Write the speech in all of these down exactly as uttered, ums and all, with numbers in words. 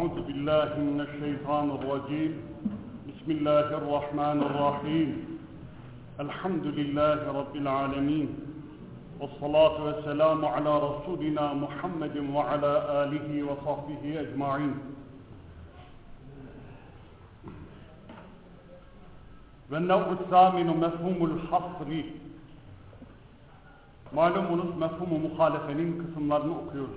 أعوذ بالله من الشيطان الرجيم بسم الله الرحمن الرحيم الحمد لله رب العالمين والصلاة والسلام على رسولنا محمد وعلى آله وصحبه أجمعين. والنوع الثامن مفهوم الحصر. Malumunuz mefhum-u muhalefenin kısımlarını okuyoruz.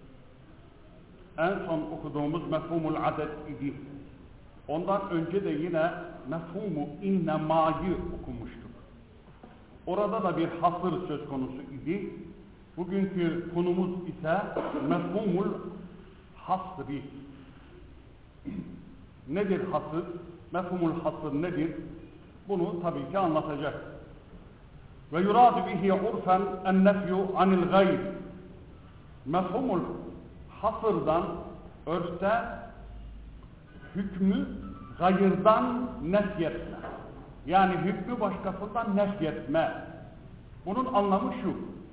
En son okuduğumuz mefhumul adet idi. Ondan önce de yine mefhumu innemâ'yı okumuştuk. Orada da bir hasır söz konusu idi. Bugünkü konumuz ise mefhumul hasri. Nedir hasır? Mefhumul hasır nedir? Bunu tabii ki anlatacak. Ve yuradu bihi urfen en-nefyu anil gayr. Mefhumul hasırdan, örfte hükmü gayırdan nefyetme. Yani hükmü başkasından nefyetme. Bunun anlamı şu.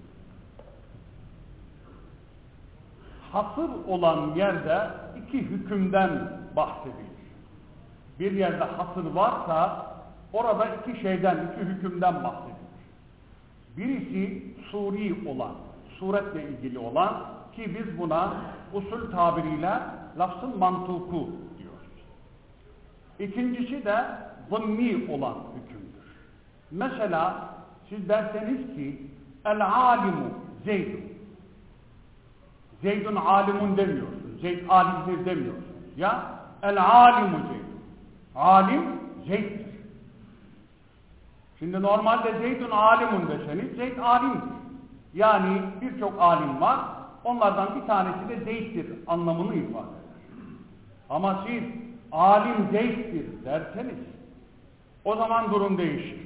Hasır olan yerde iki hükümden bahsedilir. Bir yerde hasır varsa orada iki şeyden, iki hükümden bahsedilir. Birisi suri olan, suretle ilgili olan ki biz buna usul tabiriyle lafzın mantuku diyoruz. İkincisi de zımni olan hükümdür. Mesela siz derseniz ki el-alimu Zeydun. Zeydun alimun demiyorsunuz. Zeyd alimdir demiyorsunuz. Ya el-alimu Zeydun. Alim Zeyd'dir. Şimdi normalde Zeydun alimun deseniz Zeyd alimdir. Yani birçok alim var. Onlardan bir tanesi de Zeyd'dir anlamını ifade eder. Ama siz alim Zeyd'dir derseniz o zaman durum değişir.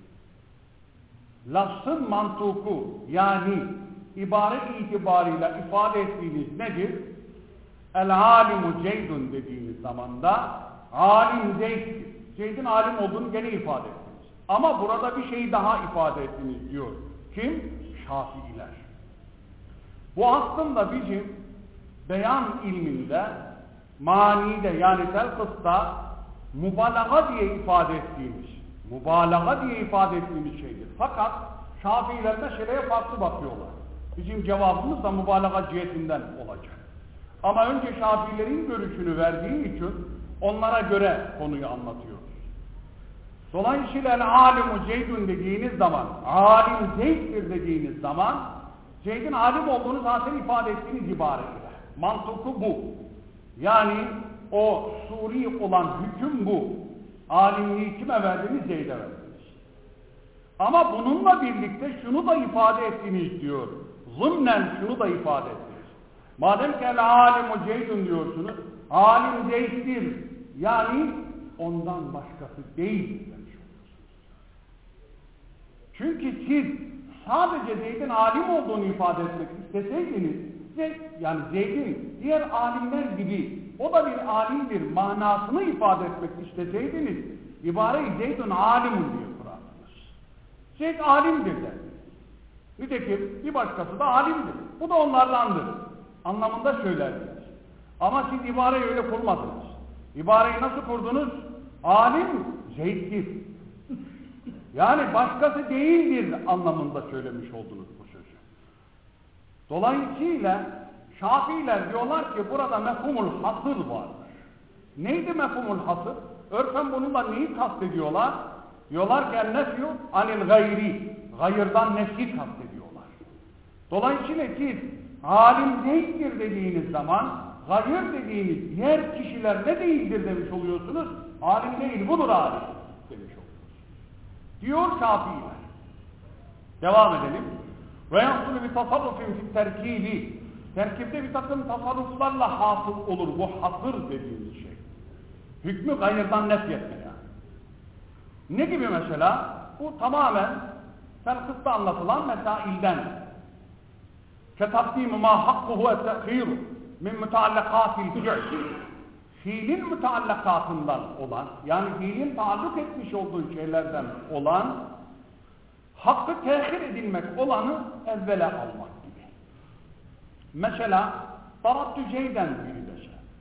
Lafzın mantuku yani ibare itibarıyla ifade ettiğiniz nedir? El-alimu Zeydun dediğiniz zamanda alim Zeyd'dir. Zeyd'in alim olduğunu gene ifade ettiniz. Ama burada bir şey daha ifade ettiniz diyor. Kim? Şafiiler. Bu aslında bizim beyan ilminde, manide yani telkısta mübalağa diye ifade ettiğimiz, mübalağa diye ifade ettiğimiz şeydir. Fakat Şafiiler de şeye farklı bakıyorlar. Bizim cevabımız da mübalağa cihetinden olacak. Ama önce Şafiilerin görüşünü verdiği için onlara göre konuyu anlatıyoruz. Dolayısıyla alimu Zeydun dediğiniz zaman, alim Zeyd'dir dediğiniz zaman Zeyd'in alim olduğunu zaten ifade ettiğiniz ibareyle. Mantuku bu. Yani o suri olan hüküm bu. Alimliği kime verdiniz? Zeyd'e verdiniz. Ama bununla birlikte şunu da ifade ettiniz diyor. Zımnen şunu da ifade ettiniz. Madem ki el-alimu Zeydun diyorsunuz, alim Zeyd'dir. Yani ondan başkası değil demiş oluyorsunuz. Çünkü siz sadece Zeyd'in alim olduğunu ifade etmek isteseydiniz, yani Zeyd'in diğer alimler gibi o da bir alimdir manasını ifade etmek isteseydiniz, ibareyi Zeyd'in alimun diye kurardınız. Zeyd alimdir derdiniz. Nitekim bir başkası da alimdir. Bu da onlardandır. Anlamında söylerdiniz. Ama siz ibareyi öyle kurmadınız. İbareyi nasıl kurdunuz? Alim Zeyd'dir. Yani başkası değildir anlamında söylemiş oldunuz bu sözü. Dolayısıyla Şafiiler diyorlar ki burada mefhumul hasır vardır. Neydi mefhumul hasır? Örfen bununla neyi kastediyorlar? Diyorlar ki en-nefyu anil gayri. Gayırdan nefyi kastediyorlar. Dolayısıyla siz alim değildir dediğiniz zaman gayır dediğiniz diğer kişiler ne değildir demiş oluyorsunuz? Alim değil, budur alim demiş oluyorsunuz. Diyor Şafiiler. Devam edelim. Ve yansulu bir tasarrufin fi terkibi. Terkibde bir takım tasarruflarla hasıl olur bu hasır dediğimiz şey. Hükmü gayırdan nefyetme yani. Ne gibi mesela? Bu tamamen telkısta anlatılan mesailden. Ketabdîmü mâ hakkuhu et-tekhîru min müteallekâtil fi'l. Fiilin müteallekatından olan, yani fiilin taalluk etmiş olduğu şeylerden olan, hakkı tehir edilmek olanı evvele almak gibi. Mesela, Darattu Zeyden biri dese,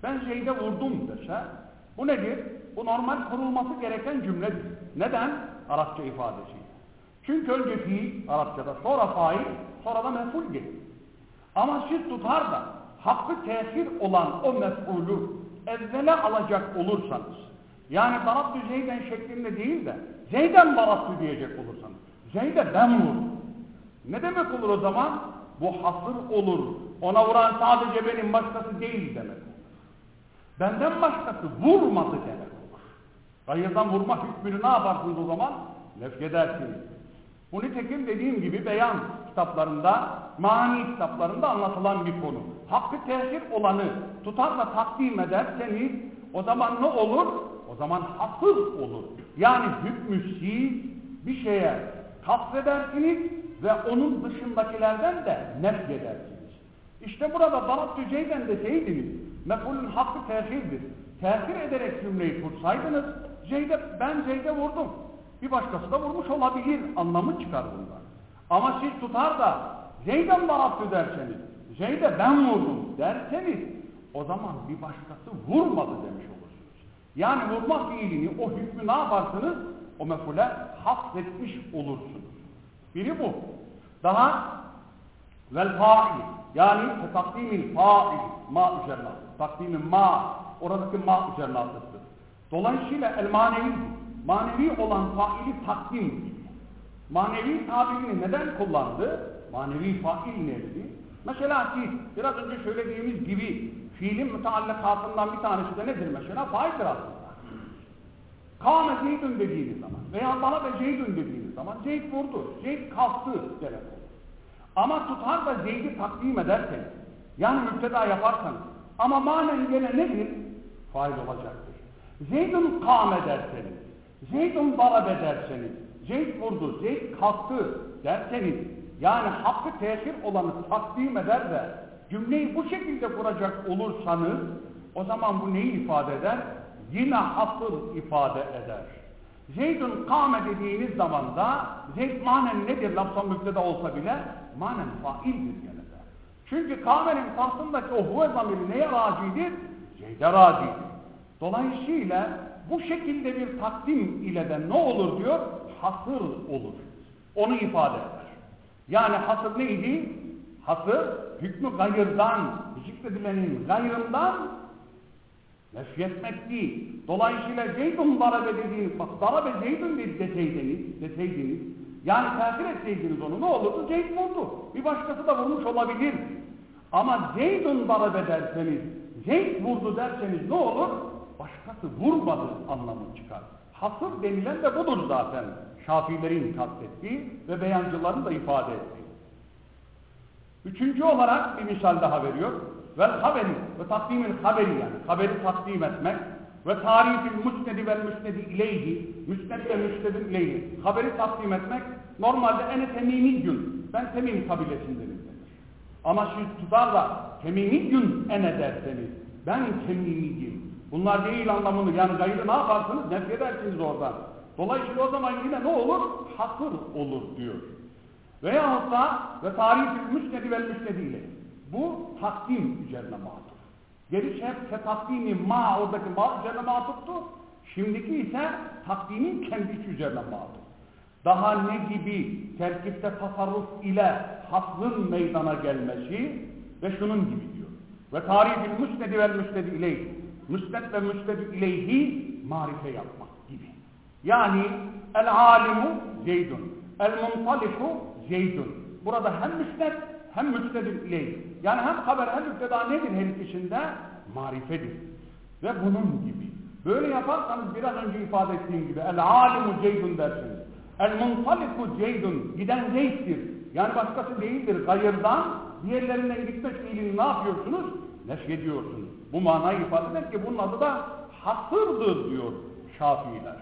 ben Zeyd'e vurdum dese, bu nedir? Bu normal kurulması gereken cümledir. Neden? Arapça ifadesi. Çünkü önce fiil Arapçada, sonra fail, sonra da mef'ul gelir. Ama siz tutar da hakkı tesir olan o mef'ulü evvele alacak olursanız, yani darabtü Zeyden şeklinde değil de Zeyden darabtü diyecek olursanız, Zeyd'e ben vurdum. Ne demek olur o zaman? Bu hasır olur. Ona vuran sadece benim, başkası değil demek olur. Benden başkası vurmadı demek olur. Hayırdan vurma hükmünü ne yaparsınız o zaman? Nefyedersiniz. Bu nitekim dediğim gibi beyan kitaplarında, mani kitaplarında anlatılan bir konu. Hakkı tesir olanı tutar da takdim ederseniz o zaman ne olur? O zaman hasır olur. Yani hükmü siz bir şeye kasvedersiniz ve onun dışındakilerden de nefyedersiniz. İşte burada darabtü Zeyden deseydiniz, mef'ulün hakkı tesirdir. Tesir ederek cümleyi kursaydınız, Zeyd'e, ben Zeyd'e vurdum. Bir başkası da vurmuş olabilir anlamı çıkar bundan. Ama siz tutar da Zeyd'den darabtü derseniz, Zeyd'e ben vurdum derseniz, o zaman bir başkası vurmadı demiş olursunuz. Yani vurma fiilini, o hükmü ne yaparsınız? O mef'ule hasretmiş olursunuz. Biri bu. Daha vel fail, yani takdimil fail, ma üzerine, takdimin ma, oradaki ma üzerine atıftır. Dolayısıyla el manevi, manevi olan faili takdim. Manevi tabirini neden kullandı? Manevi fail neydi? Mesela siz biraz önce söylediğimiz gibi fiilin müteallakatından bir tanesi de nedir mesela? Faildir aslında. Kâme Zeydün dediğiniz zaman veya bana da Zeydün dediğiniz zaman Zeyd vurdu, Zeyd kalktı demek olur. Ama tutar da Zeyd'i takdim ederseniz, yani müpteda yaparsanız ama manen gene nedir? Fail olacaktır. Zeydün kâme derseniz, Zeydün darab ederseniz, Zeyd vurdu, Zeyd kalktı derseniz, yani hakkı tesir olanı takdim eder de cümleyi bu şekilde kuracak olursanız, o zaman bu neyi ifade eder? Yine hasır ifade eder. Zeydun kâme dediğiniz zaman da Zeyd manen nedir? Lafzan mübteda olsa bile manen faildir gene de. Çünkü kâmenin karşısındaki o huve zamiri neye racidir? Zeyd'e racidir. Dolayısıyla bu şekilde bir takdim ile de ne olur diyor? Hasır olur. Onu ifade eder. Yani hasır neydi? Hasır hükmü gayırdan, zikredilenin gayrından nefyetmek değil. Dolayısıyla Zeydun darabe dediğiniz, bak darabe Zeydun deseydiniz, deseydiniz, yani tesir etseydiniz onu ne olurdu? Zeyd vurdu. Bir başkası da vurmuş olabilir. Ama Zeydun darabe derseniz, Zeyd vurdu derseniz ne olur? Başkası vurmadı anlamı çıkar. Hasır denilen de budur zaten. Şafiilerin kastettiği ve beyancıların da ifade ettiği. Üçüncü olarak bir misal daha veriyor. Vel haberi ve takdimin haberi, yani haberi takdim etmek ve tarifil müsnedi vel müsnedi ileyhi, müsned ve müsnedin ileyhi, haberi takdim etmek normalde ene temimiyyün, ben temim kabilesindenim denir. Ama siz tutar da temimiyyün ene derseniz, ben temimiyyim, bunlar değil anlamını, yani gayrı ne yaparsınız? Nefyedersiniz oradan. Dolayısıyla o zaman yine ne olur? Hasır olur diyor. Veyahut da ve tarifil müsnedi vel müsnedi ileyhi. Bu takdim üzerine matuf. Gerisi hep takdimi ma, oradaki ma üzerine matuftu. Şimdiki ise takdimin kendisi üzerine matuf. Daha ne gibi terkipte tasarruf ile haslın meydana gelmesi ve şunun gibi diyor. Ve tarifil müsnedi vel müsnedi ileyhi. Müsned ve müsnedi ileyhi marife yapmak gibi. Yani el alimu Zeydun, el muntaliku Zeydun. Burada hem müsned hem müsnedin ileyhi. Yani hem haber hem müpteda nedir her ikisinde? Marifedir. Ve bunun gibi. Böyle yaparsanız biraz önce ifade ettiğim gibi el alimu Zeydun dersiniz. El muntaliku Zeydun, giden Zeyd'dir. Yani başkası değildir. Gayırdan diğerlerinden gitmek fiilini ne yapıyorsunuz? Neşyediyorsunuz. Bu manayı ifade eder ki bunun adı da hasırdır diyor Şafiiler.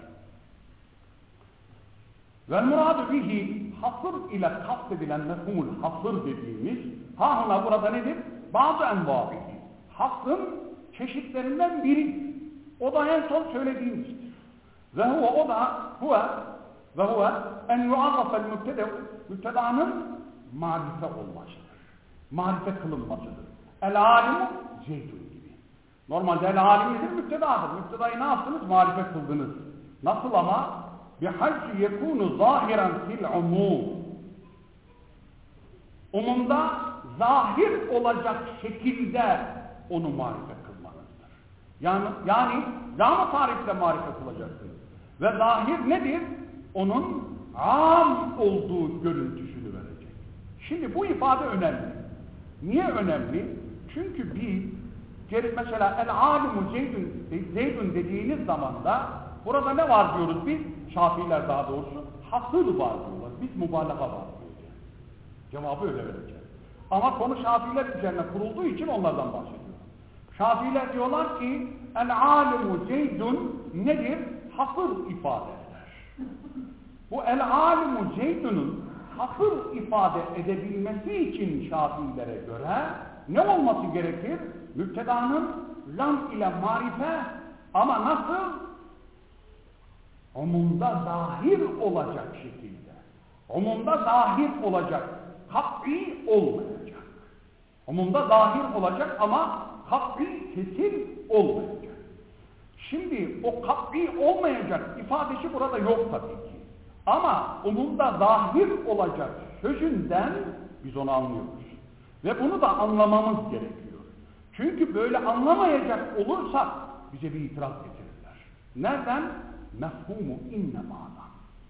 Ve muradu bihi, hasır ile kastedilen mefhumul hasır dediğimiz, ha huna burada nedir? Bazı envâbihi. Hasrın çeşitlerinden biri. O da en son söylediğimizdir. Ve huve o da huve ve huve en yuarrafel mübtede, mübtedanın marife olmasıdır. Marife kılınmasıdır. El alimu Zeydun gibi. Normalde el alim nedir? Müptedadır. Müptedayı ne yaptınız? Marife kıldınız. Nasıl ama? Bihaysu yekûnu zâhiren fil umûm. Umumda zahir olacak şekilde onu marife kılmanızdır. Yani, yani lam-ı tarifle marife kılacaksınız. Ve zahir nedir? Onun am olduğu görüntüsünü verecek. Şimdi bu ifade önemli. Niye önemli? Çünkü biz mesela el-alimu zeydun, zeydun dediğiniz zaman da burada ne var diyoruz biz? Şafiiler daha doğrusu hasıl var diyorlar. Biz mübalağa var diyoruz. Cevabı öyle vereceğiz. Ama konu Şafiiler üzerine kurulduğu için onlardan bahsediyorum. Şafiiler diyorlar ki el-alimu zeydun nedir? Hasıl ifade eder. Bu el-alimu zeydunun hasıl ifade edebilmesi için Şafiilere göre ne olması gerekir? Müptedanın lam ile marife ama nasıl? Umumda zahir olacak şekilde. Umumda zahir olacak. Kat'i olmayacak. Umumda zahir olacak ama kat'i kesin olmayacak. Şimdi o kat'i olmayacak ifadesi burada yok tabii ki. Ama umumda zahir olacak sözünden biz onu anlıyoruz. Ve bunu da anlamamız gerekiyor. Çünkü böyle anlamayacak olursak bize bir itiraz getirirler. Nereden? Mefhumu innemâdan.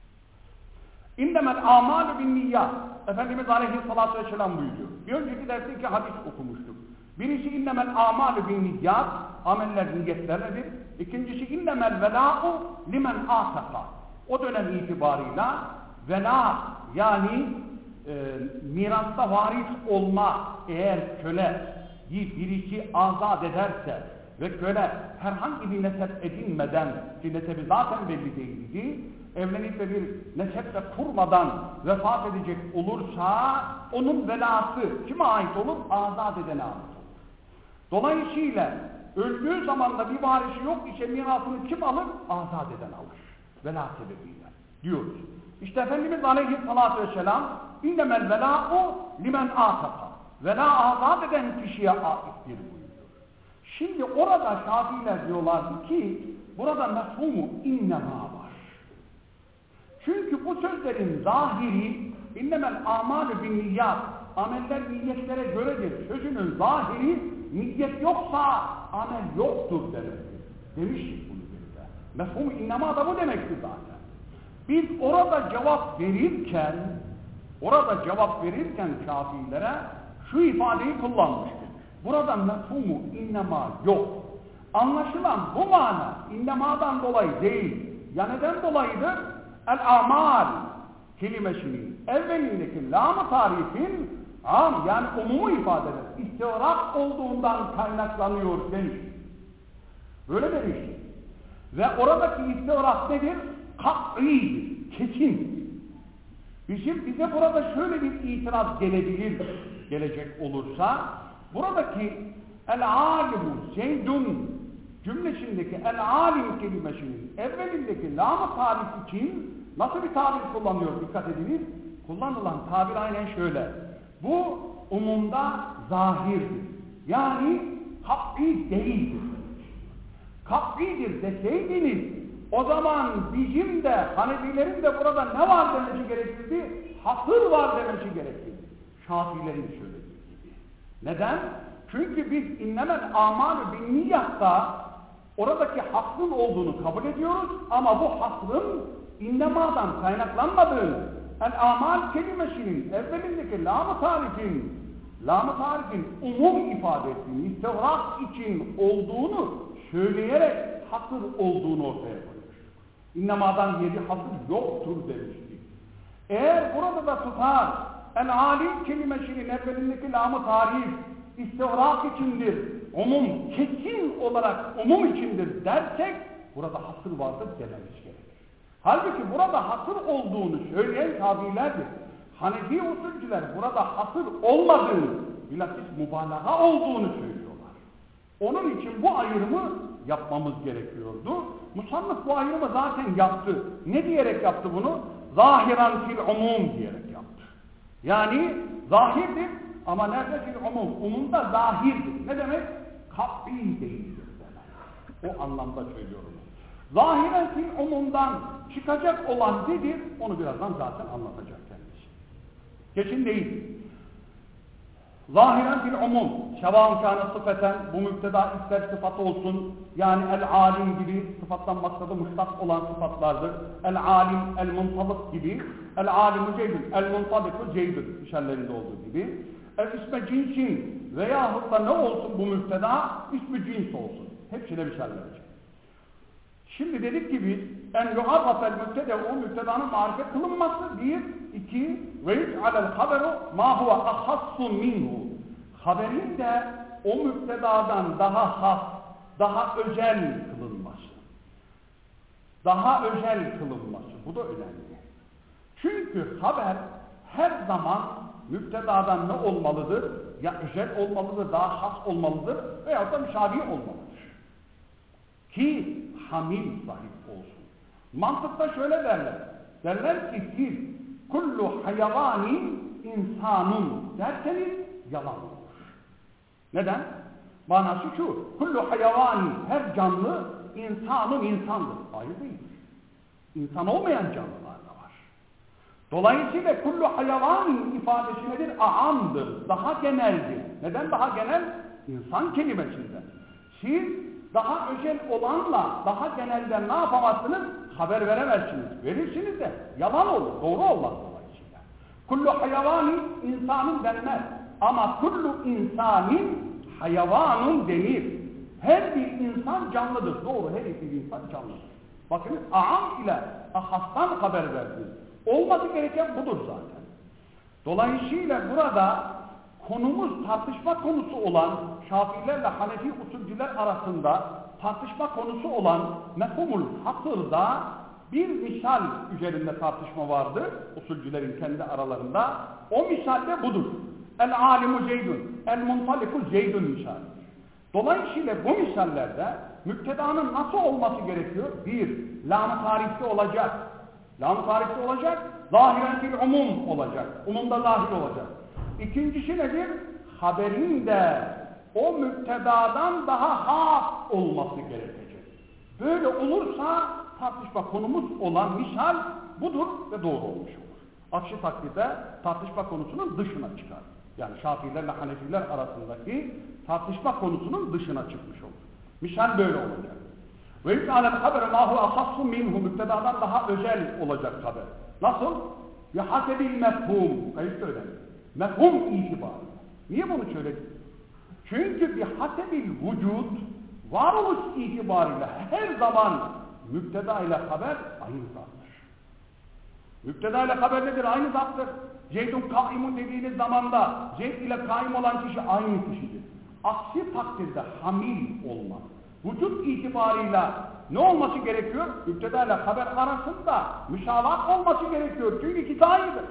İnnemel âmâlu bin niyyât. Efendimiz Aleyhisselatü Vesselam buyuruyor. Bir önceki derste iki hadis okumuştuk. Birisi innemel âmâlu bin niyyât. Ameller niyetlerledir. İkincisi innemel velâ'u limen âsaka. O dönem itibarıyla vela yani e, mirasta varis olma eğer köle birisi azat ederse ve köle herhangi bir nesep edinmeden ki nesebi zaten belli değildi, evlenip de bir nesep de kurmadan vefat edecek olursa onun velası kime ait olur? Azat edene ait olur. Dolayısıyla öldüğü zaman da bir varisi yok ise mirasını kim alır? Azat eden alır. Vela sebebiyle diyoruz. İşte Efendimiz Aleyhisselatü Vesselam innemel velâ'u limen âsaka. Vela azat eden kişiye aittir buyuruyor. Şimdi orada Şafiiler diyorlardı ki burada mefhumu innema var. Çünkü bu sözlerin zahiri innemel âmâlu bin niyyat ameller niyetlere göredir. Sözünün zahiri niyet yoksa amel yoktur demektir. Demiştik bunu böyle. Mefhumu innema da bu demektir zaten. Biz orada cevap verirken orada cevap verirken Şafiilere şu ifadeyi kullanmıştık. Burada mefhumu innema yok. Anlaşılan bu mana innemadan dolayı değil. Ya neden dolayıdır? El-amal kelimesinin evvelindeki lam-ı tarifin am yani umumu ifade eder. İstiğrak olduğundan kaynaklanıyor demiş. Böyle demiştik. Ve oradaki istiğrak nedir? Kat'idir, kesin. Bizim bize burada şöyle bir itiraz gelebilir, gelecek olursa, buradaki el-alimu zeydun cümlesindeki el-alim kelimesinin evvelindeki lam-ı tarif için nasıl bir tabir kullanıyor? Dikkat ediniz. Kullanılan tabir aynen şöyle. Bu umumda zahirdir. Yani kat'i değildir. Kat'idir deseydiniz o zaman bizim de Hanefilerin de burada ne var demesi gerekirdi? Hasır var demesi gerekirdi. Şafiilerin söylediği gibi. Neden? Çünkü biz innemel âmâlu bin niyyatta oradaki hasrın olduğunu kabul ediyoruz ama bu hasrın innemadan kaynaklanmadığını el-âmâl kelimesinin evvelindeki lam-ı tarifin lam-ı tarifin umum ifade ettiğini, istevrak için olduğunu söyleyerek hasır olduğunu ortaya koymuş. İnnemadan diye bir hasır yoktur demiştik. Eğer burada da tutar el-alim kelimesinin evvelindeki lam-ı tarif istevrak içindir, umum, kesin olarak umum içindir dersek burada hasır vardır dememiz gerekir. Halbuki burada hasır olduğunu söyleyen tabilerdir. Hanefi usulcüler burada hasır olmadığını, bilakis mübalağa olduğunu söylüyorlar. Onun için bu ayrımı yapmamız gerekiyordu. Musannif bu ayrımı zaten yaptı. Ne diyerek yaptı bunu? Zahiran fil umum diyerek yaptı. Yani zahirdir ama nerede fil umum? Umumda zahirdir. Ne demek? Kat'i değildir. O anlamda söylüyorum. Zahiren fil umumdan çıkacak olan nedir? Onu birazdan zaten anlatacak kendisi. Kesin değil. Zahiren fil umum. Şevan kâne sıfeten, bu müpteda ister sıfat olsun. Yani el-alim gibi sıfattan maksadı muştak olan sıfatlardır. El-alim, el-muntalık gibi. El-alimu ceydün, el-muntaliku ceydün. Müşerlerinde olduğu gibi. El-isme cinsin veyahut da ne olsun bu müpteda? İsmi cins olsun. Hepsine müşerler. Şimdi dedik ki biz en yu'arrafel mübteda'u mübtedanın marifet kılınması bir, iki ve yec'alel haberu ma huve ahassu minhu. Haberin de o mübtedadan daha has, daha özel kılınması. Daha özel kılınması. Bu da önemli. Çünkü haber her zaman mübtedadan ne olmalıdır? Ya özel olmalıdır, daha has olmalıdır veyahut da müşabi olmalıdır. Ki hamil sahip olsun. Mantıkta şöyle derler. Derler ki siz kullu hayvanin insanun derseniz yalan olur. Neden? Manası şu. Kullu hayvanin her canlı insanun insandır. Hayır değil. İnsan olmayan canlılar da var. Dolayısıyla kullu hayvanin ifadesi nedir? Aamdır. Daha geneldir. Neden daha genel? İnsan kelimesinden. Siz daha özel olanla daha genelden ne yapamazsınız? Haber veremezsiniz. Verirsiniz de yalan olur. Doğru olmaz dolayısıyla. Kullu hayvanin insanın denmez. Ama kullu insanin hayvanun denir. Her bir insan canlıdır. Doğru, her bir insan canlıdır. Bakın aam ile ahastan haber verdiniz. Olması gereken budur zaten. Dolayısıyla burada konumuz tartışma konusu olan Şafiilerle Hanefi usulcüler arasında tartışma konusu olan mefhumul hasırda bir misal üzerinde tartışma vardır usulcülerin kendi aralarında. O misal de budur. El-alimu zeydun, el-muntaliku zeydun misali. Dolayısıyla bu misallerde müptedanın nasıl olması gerekiyor? Bir, lam-ı tarifli olacak. Lam-ı tarifli olacak, zahiren fil umum olacak. Umumda zahir olacak. İkincisi nedir? Haberin de o müptedadan daha has olması gerekecek. Böyle olursa tartışma konumuz olan misal budur ve doğru olmuş olur. Aksi takdirde tartışma konusunun dışına çıkar. Yani Şafiilerle Hanefiler arasındaki tartışma konusunun dışına çıkmış olur. Misal böyle olacak. Ve yükâlel haber mâ hu ahassu minhu, müptedadan daha özel olacak haber. Nasıl? Ya hasebil mefhum. Kayıt önemli. Mefhum itibarıyla. Niye bunu söyledik? Çünkü bir hasebil vücut varoluş itibarıyla her zaman müpteda ile haber aynı zattır. Müpteda ile haber nedir? Aynı zattır. Zeydun kaimun dediğiniz zamanda Zeyd ile kaim olan kişi aynı kişidir. Aksi takdirde hamil olmaz. Vücut itibarıyla ne olması gerekiyor? Müpteda ile haber arasında müşavat olması gerekiyor. Çünkü ikisi aynıdır.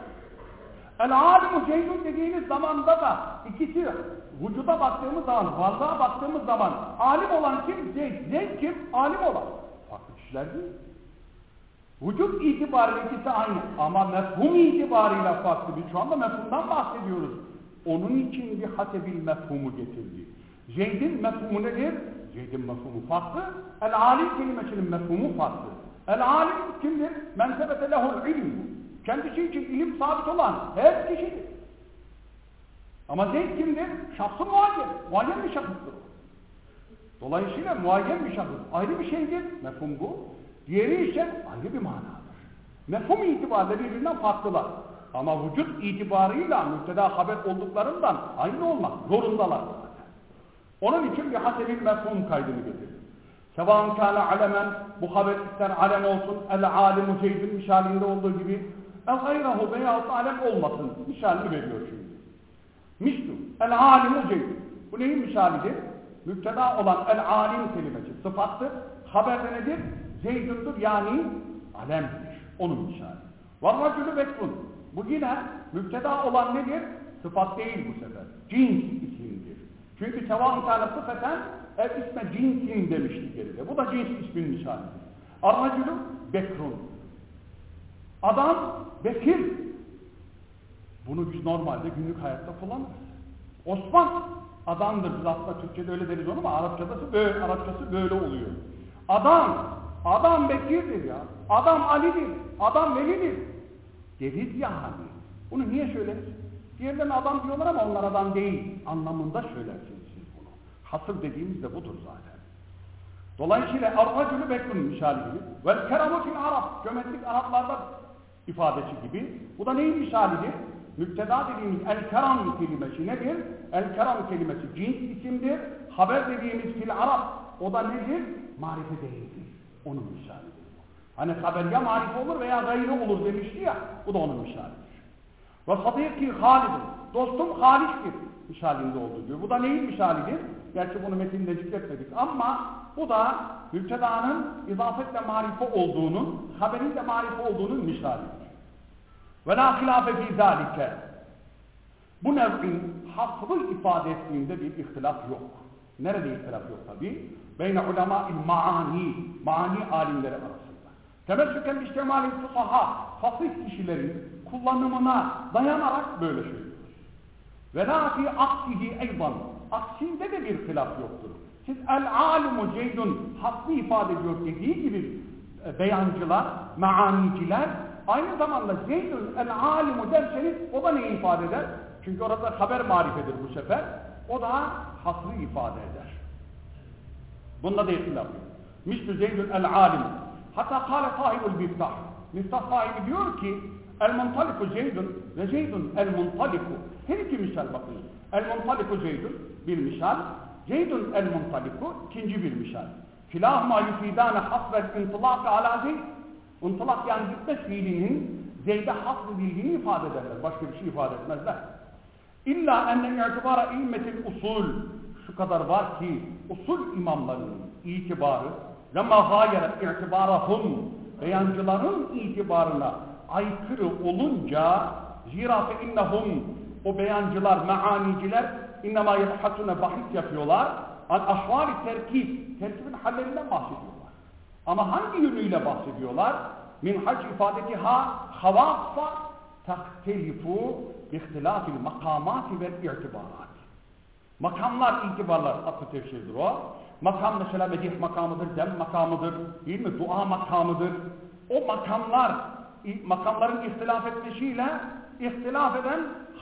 El-alimu zeydun dediğiniz zamanda da ikisi vücuda baktığımız zaman, varlığa baktığımız zaman alim olan kim? Zeyd. Zeyd kim? Alim olan. Farklı kişiler değil. Vücut itibariyle ikisi aynı ama mefhum itibarıyla farklı. Biz şu anda mefhumdan bahsediyoruz. Onun için bir hasebil mefhumu getirdi. Zeyd'in mefhumu nedir? Zeyd'in mefhumu farklı. El-alim kelimesinin mefhumu farklı. El-alim kimdir? Men sebete lehul ilm. Kendisi için ilim sabit olan her kişidir. Ama Zeyd kimdir? Şahsı muayyen. Muayyen bir şahıstır. Dolayısıyla muayyen bir şahıs ayrı bir şeydir. Mefhum bu. Diğeri ise ayrı bir manadır. Mefhum itibariyle birbirinden farklılar. Ama vücut itibarıyla müpteda haber olduklarından aynı olmak zorundalar zaten. Onun için bir hasebil mefhum kaydını getirdim. Sevan kâle alemen, bu haber ister alem olsun, el-alimu zeydin misalinde olduğu gibi, el-gayrahu veyahut alem olmasın misalini veriyor şimdi. Mislu, el-alimu zeydin. Bu neyin misalidir? Müpteda olan el-alim kelimesi sıfattır. Haberde nedir? Zeydundur yani alemdir. Onun misali. Varracülü bekrun. Bu yine müpteda olan nedir? Sıfat değil bu sefer. Cins isimdir. Çünkü sevan tane sıfeten el isme cinsin demiştik geride. Bu da cins ismin misalidir. Arracülü bekrun. Adam bekir. Bunu biz normalde günlük hayatta kullanırız. Osman adamdır. Biz aslında Türkçe'de öyle deriz onu ama Arapçası böyle, Arapçası böyle oluyor. Adam, adam Bekir'dir ya. Adam Ali'dir. Adam Veli'dir. Deriz ya hani. Bunu niye söyleriz? Diğerlerine adam diyorlar ama onlar adam değil. Anlamında söylersiniz siz bunu. Hasır dediğimiz de budur zaten. Dolayısıyla Ar-Racülü Beklun misali gibi. Vel keramutil Arap. Cömertlik Araplarda ifadesi gibi. Bu da neyin misalidir? Müpteda dediğimiz el-keram kelimesi nedir? El-keram kelimesi cins isimdir. Haber dediğimiz fil Arap. O da nedir? Marife değildir. Onun misalidir. Hani haber ya marife olur veya gayri olur demişti ya. Bu da onun misalidir. Ve sadiki Halid'in. Dostum Halis'tir. Misalinde olduğu gibi. Bu da neyin misalidir? Gerçi bunu metinde zikretmedik ama bu da müptedanın izafetle marife olduğunun, haberin de marife olduğunun misalidir. Ve la hilafe fî zâlike. Bu nev'in hasrı ifade ettiğinde bir ihtilaf yok. Nerede ihtilaf yok tabi? Beyne ulemâ'il maani, maani alimleri arasında. Temessüken istemâli fusaha, fasih kişilerin kullanımına dayanarak böyle söylüyoruz. Ve la fî aksihi eydan. Aksinde de bir hilaf yoktur. Siz el-alimu ceydun hasrı ifade ediyor dediği gibi beyancılar, maaniciler aynı zamanda zeydun el-alimu derseniz o da neyi ifade eder? Çünkü orada haber marifedir bu sefer. O da hasrı ifade eder. Bunda da ihtilaf yok. Mislu zeydun el-alim. Hatta kâle sahibul miftah. Miftah sahibi diyor ki el-muntaliku zeydun ve zeydun el-muntaliku. Her iki misal bakın. El-muntaliku zeydun bir misal. Zeydun el-muntaliku ikinci bir misal. Kilahuma yufidâne hasrel intılâk alâ zeyd. İntılak yani gitme fiilinin Zeyd'e hasredildiğini ifade ederler. Başka bir şey ifade etmezler. İlla enne i'tibara ilmetil usul. Şu kadar var ki usul imamlarının itibarı lemma gâyeret i'tibarahum beyancıların itibarına aykırı olunca zira fe innehum o beyancılar, meaniciler innemâ yebhasune bahis yapıyorlar. Al-aşvâri terkib terkibin hallerinden bahsediyorlar. Ama hangi yönüyle bahsediyorlar? Min hac ifadetiha havassa tahtelifu ihtilafil makamati ve i'tibarat. Makamlar, itibarlar atlı tefsirdir o. Makam mesela medih makamıdır, dem makamıdır, değil mi? Dua makamıdır. O makamlar, makamların ihtilaf etmesiyle ihtilaf eden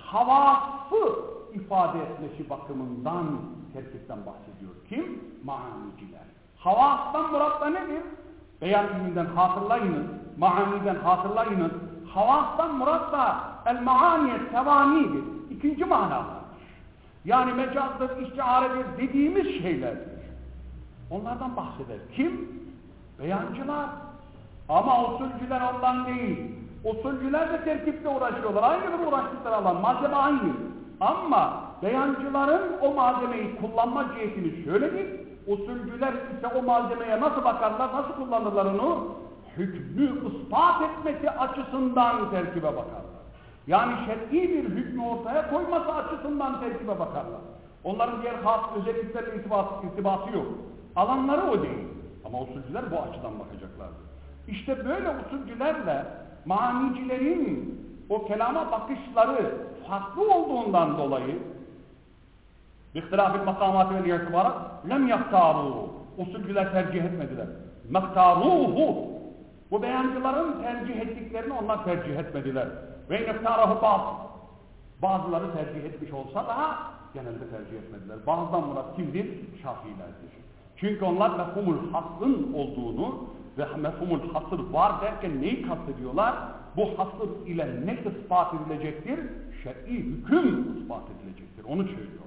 havası ifade etmesi bakımından terkipten bahsediyor. Kim? Maaniciler. Havastan murat da nedir? Beyan ilminden hatırlayınız, maaniden hatırlayınız. Havastan murat da el-maaniyet tevanidir. İkinci manalardır. Yani mecazdır, istiaredir dediğimiz şeylerdir. Onlardan bahseder. Kim? Beyancılar. Ama usulcüler ondan değil. Usulcüler de terkiple uğraşıyorlar. Aynı uğraştıkları alan. Malzeme aynı. Ama beyancıların o malzemeyi kullanma cihetini söyledik. Usulcüler ise o malzemeye nasıl bakarlar, nasıl kullanırlar onu? Hükmü ispat etmesi açısından terkibe bakarlar. Yani şer'i bir hükmü ortaya koyması açısından terkibe bakarlar. Onların diğer has özelliklerle irtibatı, irtibatı yok. Alanları o değil. Ama usulcüler bu açıdan bakacaklardır. İşte böyle usulcülerle manicilerin o kelama bakışları farklı olduğundan dolayı İhtilafil makamatı vel irtibarat lem yaktaru. Usulcüler tercih etmediler. Mektaruhu. Bu beyancıların tercih ettiklerini onlar tercih etmediler. Ve ineftarahu bazı. Bazıları tercih etmiş olsa da genelde tercih etmediler. Bazıdan murat kimdir? Şafiilerdir. Çünkü onlar mefhumul hasrın olduğunu ve mefhumul hasır var derken neyi kastediyorlar? Bu hasır ile ne ispat edilecektir? Şer'i hüküm ispat edilecektir. Onu söylüyorlar.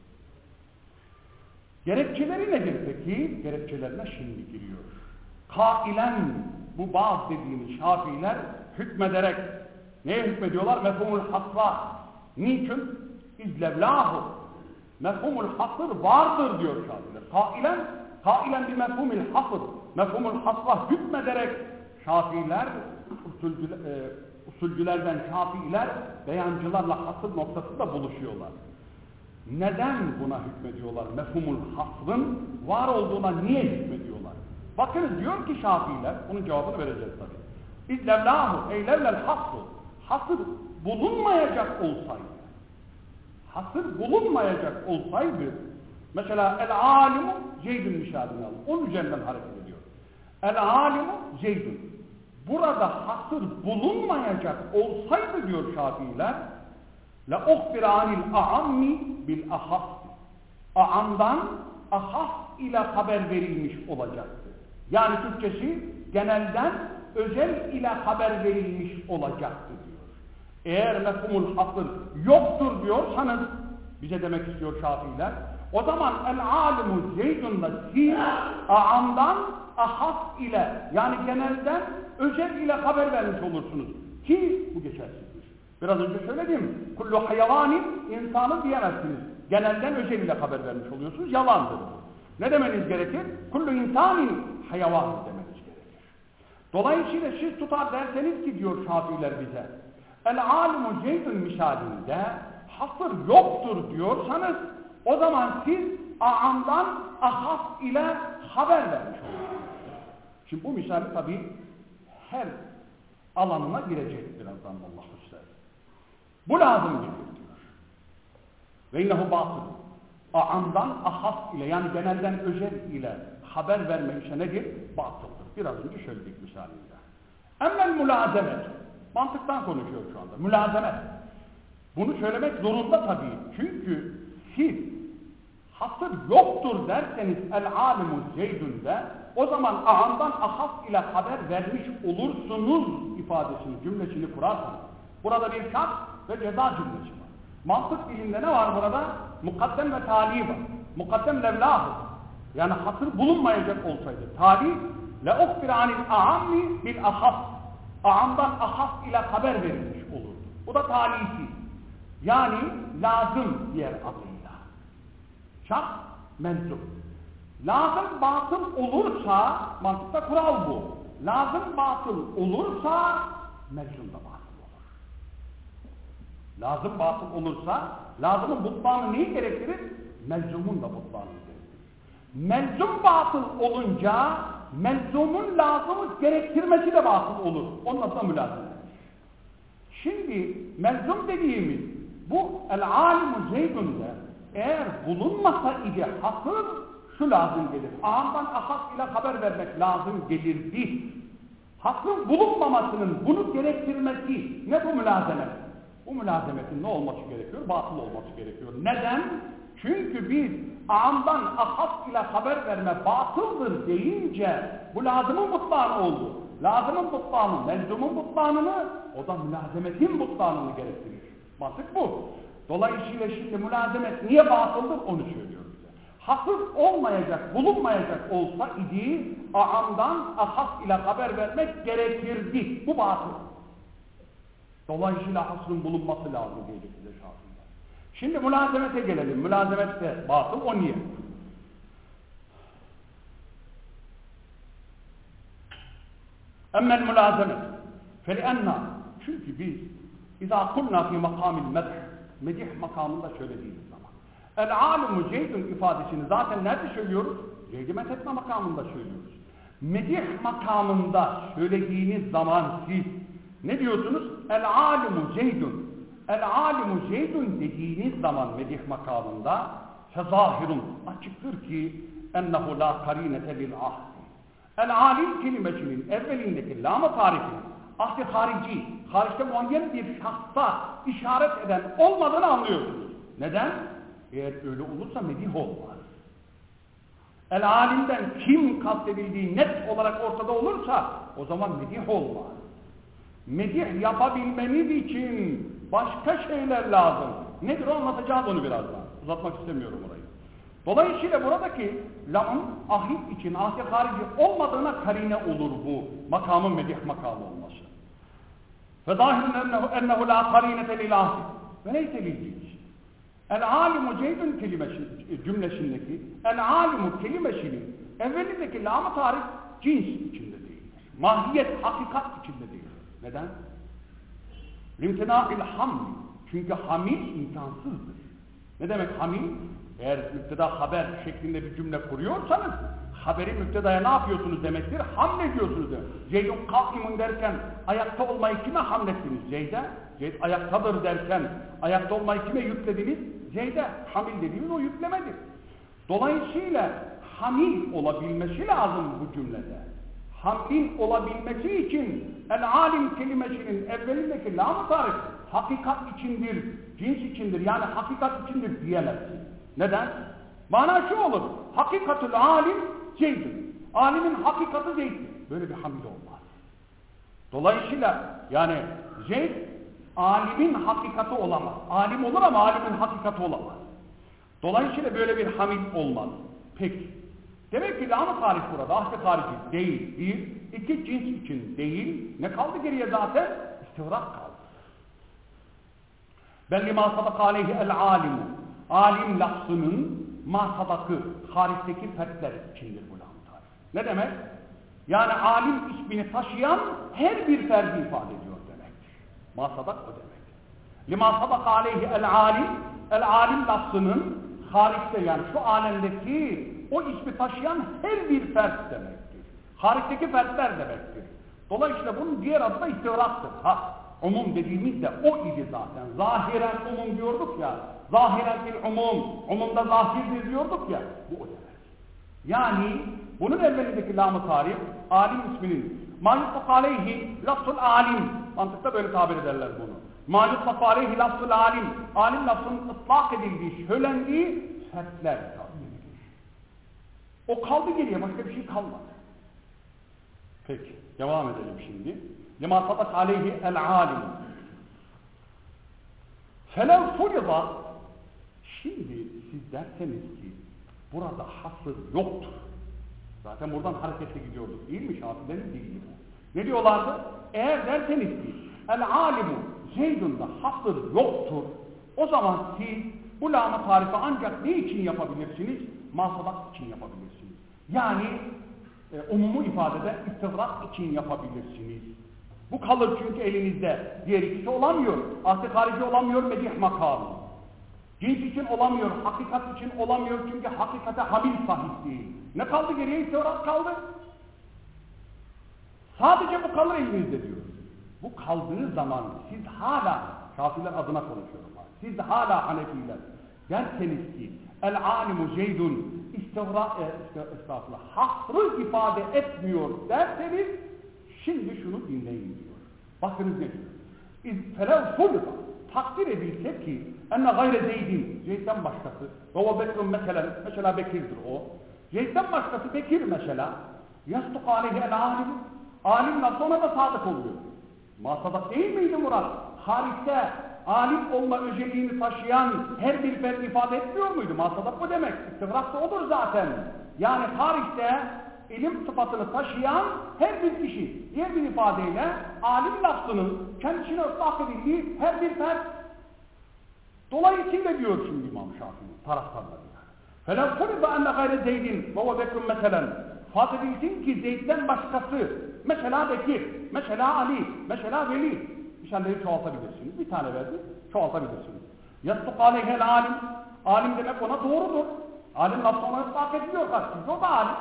Gerekçeleri nedir peki? Gerekçelerine şimdi giriyor. Kailen bu bazı dediğimiz Şafiiler hükmederek neye hükmediyorlar? Mefhumul hasra. Niçin? İzlevlahu. Mefhumul hasır vardır diyor Şafiiler. Kailen, kailen bir mefhumul hasır. Mefhumul hasra hükmederek Şafiiler, usulcüler, e, usulcülerden Şafiiler beyancılarla hasır noktasında buluşuyorlar. Neden buna hükmediyorlar? Mefhumul hasrın var olduğuna niye hükmediyorlar? Bakınız diyor ki Şafiiler, bunun cevabını vereceğiz tabi. İzlevlahu eylevlel hasr. Hasır bulunmayacak olsaydı. hasır bulunmayacak olsaydı, mesela el-alimu Zeyd'ün müşahidini alın. Onun üzerinden hareket ediyor. El-alimu Zeyd'ün. Burada hasır bulunmayacak olsaydı diyor Şafiiler, لَاُخْبِرَ عَنِ الْاَعَمِّ بِالْاَحَفِّ A'amdan ahas ile haber verilmiş olacaktı. Yani Türkçesi genelden özel ile haber verilmiş olacaktı diyor. Eğer mefhumul hasır yoktur diyorsanız, bize demek istiyor Şafiiler, o zaman el-alimu Zeydun'la siz a'amdan ahas ile, yani genelden özel ile haber vermiş olursunuz. Ki bu geçersizdir. Biraz önce söyledim. Kullu hayvanin insanın diyemezsiniz. Genelden özel ile haber vermiş oluyorsunuz. Yalandır. Ne demeniz gerekir? Kullu insanin hayvan demeniz gerekir. Dolayısıyla siz tutar derseniz ki diyor Şafiiler bize, el-alimu Zeydun misalinde hasır yoktur diyorsanız, o zaman siz a'amdan ahas ile haber vermiş olursunuz. Şimdi bu misali tabii her alanına girecek birazdan Allah üstler. Bu lazım gelir diyor. Ve innehu batıl. A'amdan ahas ile, yani genelden özel ile haber verme işe nedir? Batıldır. Biraz önce söyledik misalinde. Emmel mülazemet. Mantıktan konuşuyor şu anda. Mülazemet. Bunu söylemek zorunda tabii. Çünkü siz hasır yoktur derseniz el-alimu Zeydun'de, o zaman a'amdan ahas ile haber vermiş olursunuz ifadesini, cümlesini kurarsanız. Burada bir şart ve ceza cümlesi var. Mantık dilinde ne var burada? Mukaddem ve tali var. Mukaddem levlâhı. Yani hasır bulunmayacak olsaydı. Tali le'ukhbir anil a'ammi bil ahas. A'amdan ahas ile haber verilmiş olurdu. Bu da talisi. Yani lazım diğer adıyla. Şart mensup. Lazım batıl olursa, mantıkta kural bu. Lazım batıl olursa meczum da batıl olur. Lazım batıl olursa, lazımın butlanı neyi gerektirir? Meczumun da butlanı gerektirir. Meczum batıl olunca, meczumun lazımı gerektirmesi de batıl olur. Onun adı da mülazemet. Şimdi meczum dediğimiz bu el-alimu Zeydun'da eğer bulunmasa idi hasır, şu lazım gelir. Ağamdan ahas ile haber vermek lazım gelirdi. Hasrın bulunmamasının bunu gerektirmesi ne bu mülazemet? Bu mülazemetin ne olması gerekiyor? Batıl olması gerekiyor. Neden? Çünkü biz ağamdan ahas ile haber verme batıldır deyince bu lazımın butlanı oldu. Lazımın butlanı, meczumun butlanını, o da mülazemetin butlanını gerektirir. Mantık bu. Dolayısıyla şimdi mülazemet niye batıldır onu söylüyor bize. Hasır olmayacak, bulunmayacak olsa idi, ağamdan ahas ile haber vermek gerekirdi. Bu batıl. Dolayısıyla hasrın bulunması lazım diyecek bize Şafiiler. Şimdi mülazemete gelelim. Mülazemet de batıl, o niye? Emmel mülazemet felienna, çünkü biz izâ kulnâ fî makâmil medh, medih makamında söylediğimiz zaman el-alimu Zeydun ifadesini zaten nerede söylüyoruz? Zeyd'i methetme makamında söylüyoruz. Medih makamında söylediğiniz zaman siz ne diyorsunuz? El-alimu Zeydun. El-alimu Zeydun dediğiniz zaman medih makamında fezahirun, açıktır ki ennehu la karinete lil ahdi. El-alim kelimesinin evvelindeki lam-ı tarifi ahdi harici, hariçte muayyen bir şahsa işaret eden olmadığını anlıyorsunuz. Neden? Eğer öyle olursa medih olmaz. El-alimden kim kastedildiği net olarak ortada olursa o zaman medih olmaz. Medih yapabilmeniz için başka şeyler lazım. Nedir o, anlatacağız onu birazdan. Uzatmak istemiyorum orayı. Dolayısıyla buradaki lamın ahit için ahdi harici olmadığına karine olur bu makamın medih makamı olması. Ve zahirun ennehu la karinete lil ahdi ve neyse lil el-alimu Zeydun kelimesi cümlesindeki el-alimu kelimesinin evvelindeki lam-ı tarif cins içinde değildir. Mahiyet, hakikat içinde değildir. Neden? Limtinâ'il haml. Çünkü hamil imkansızdır. Ne demek hamil? Eğer müpteda haber şeklinde bir cümle kuruyorsanız haberi müptedaya ne yapıyorsunuz demektir? Hamlediyorsunuz demek. Zeydun kâimun derken ayakta olmayı kime hamlettiniz? Zeyd'e. Zeyd ayaktadır derken ayakta olmayı kime yüklediniz? Zeyd'e hamil dediğimiz o yüklemedir. Dolayısıyla hamil olabilmesi lazım bu cümlede. Hamil olabilmesi için el-alim kelimesinin evvelindeki lam-ı tarif hakikat içindir, cins içindir, yani hakikat içindir diyemezsin. Neden? Mana şu olur, hakikatül alim Zeyd'dir. Alimin hakikati Zeyd'dir. Böyle bir hamil olmaz. Dolayısıyla yani Zeyd alimin hakikati olamaz. Alim olur ama alimin hakikati olamaz. Dolayısıyla böyle bir hamil olmaz. Peki. Demek ki lam-ı tarif burada ahd-i harici değil. Bir, iki cins için değil. Ne kaldı geriye zaten? İstihrak kaldı. Belli ma sabaka aleyhi el-alimu. Alim lafzının ma sabakı, hariçteki fertler içindir bu lam-ı tarif. Ne demek? Yani alim ismini taşıyan her bir ferdi ifade ediyor demektir. Ma sabak o demek. Lima sabaka aleyhi el-alim. El-alim lafzının hariçte yani şu alemdeki o ismi taşıyan her bir fert demektir. Hariçteki fertler demektir. Dolayısıyla bunun diğer adı da istihraktır. Ha, umum dediğimiz de o idi zaten. Zahiren umum diyorduk ya. Zahiren bir umum. Umumda zahirdir diyorduk ya. Bu o demek. Yani bunun evvelindeki lam-ı tarif alim isminin ma yutlak aleyhi lafzul alim. Mantıkta böyle tabir ederler bunu. Ma yutlak aleyhi lafzul alim. Alim lafzının ıtlak edildiği, söylendiği fertler tabir edilir. O kaldı geriye, başka bir şey kalmadı. Peki, devam edelim şimdi. Lema sabak aleyhi el-alim. Felev furida. Şimdi siz derseniz ki burada hasır yoktur. Zaten buradan hareketle gidiyorduk değil mi? Şafiilerin değil mi? Ne diyorlardı? Eğer derseniz ki el-alimu Zeydun'da hasır yoktur. O zaman siz bu lam-ı tarifi ancak ne için yapabilirsiniz? Masadak için yapabilirsiniz. Yani e, umumu ifadede istihrak için yapabilirsiniz. Bu kalır çünkü elinizde. Diğer ikisi olamıyor. Ahd-i harici olamıyor, medih makamı. Cins için olamıyor, hakikat için olamıyor çünkü hakikate hamil sahip değil. Ne kaldı geriye? İstihrak kaldı. Sadece bu kalır elinizde diyor. Bu kaldığı zaman siz hala, Şafiiler adına konuşuyorum. Siz hala Hanefiler derseniz ki el-alimu Zeydun istihra, e, estağfurullah, hasrı ifade etmiyor derseniz şimdi şunu dinleyin diyor. Bakınız ne diyor? İz-felev fulda takdir edilse ki enne gayre Zeydin, Zeyd'den başkası ve o Bekrun mesela, mesela Bekir'dir o. Zeyd'den başkası Bekir mesela yastuk aleyhi el-alim, alimle sonra da sadık oluyor. Masadak değil miydi Murat? Hariçte alim olma özelliğini taşıyan her bir fert ifade etmiyor muydu? Masadak o demek. İstihrak da odur zaten. Yani hariçte ilim sıfatını taşıyan her bir kişi, diğer bir ifadeyle alim lafzının kendisine ıslak edildiği her bir fert. Dolayısıyla diyor şimdi İmam Şafii taraftarları. فَلَوْ فُرِضَ اَنَّ غَيْرَ زَيْدٍ وَوَ بَكْرٌ مَثَلًا farz edilsin ki Zeyd'den başkası, mesela Bekir, mesela Ali, mesela Veli, işaretleri çoğaltabilirsiniz. Bir tane verdi, çoğaltabilirsiniz. يَسْتُقْ عَلَيْهَ الْعَالِمِ alim demek ona doğrudur. Alim lafı ona ıslak ediliyor karşınızda, o da alim.